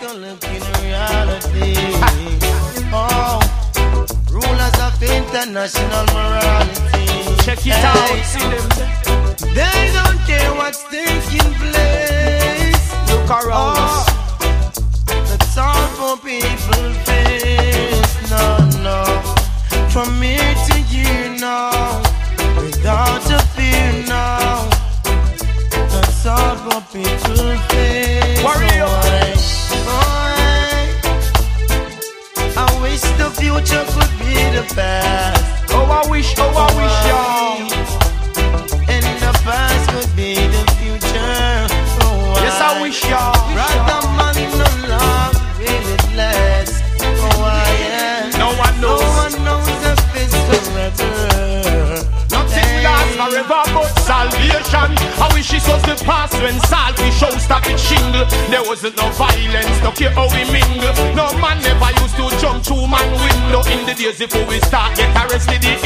a look in reality. Oh, rulers of international morality. Check it out, see them. They don't care what's taking place. Look around us. That's all for people face. No, from me to you now, without a fear now. That's all for people face. Warrior. I wish the future could be the past. Oh, I wish, y'all. And the past could be the future. Oh, yes, I wish, y'all. Rather money no long will last. Oh, yeah. No one knows. No one knows if it's forever. Nothing lasts forever but salvation. I wish it was the past when salty show started shingle. There wasn't no violence, no care how we mingle. No man never used to jump through man window in the days before we start get arrested. The